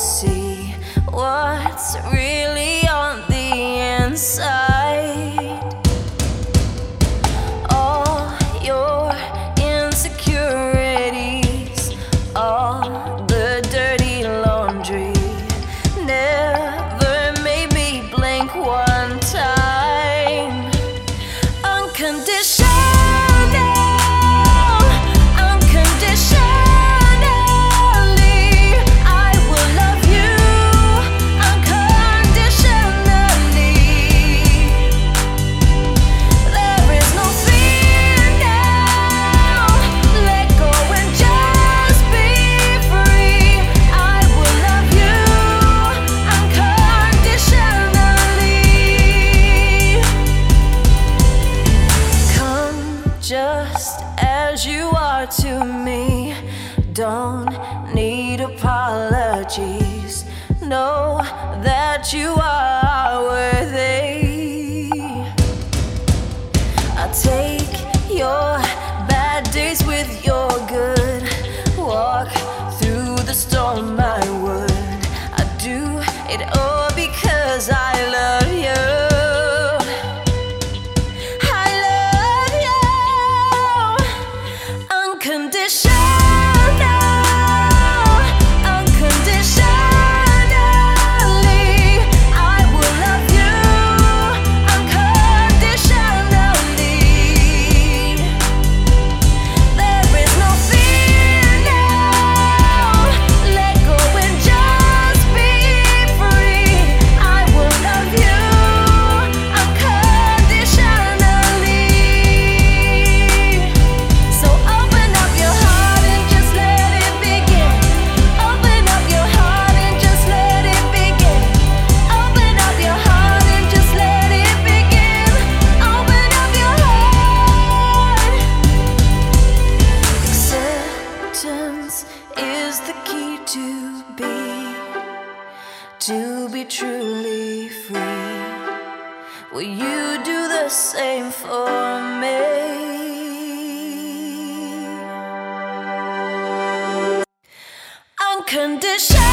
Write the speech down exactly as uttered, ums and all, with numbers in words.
see what's really on the inside. All your insecurities, all the dirty laundry, never made me blink one time. Unconditional. Just as you are to me, don't need apologies. Know that you are worthy. I'll take your bad days with your good. Walk through the storm, I would. I do it all because I love you. Is the key to be, to be truly free. Will you do the same for me? Unconditional.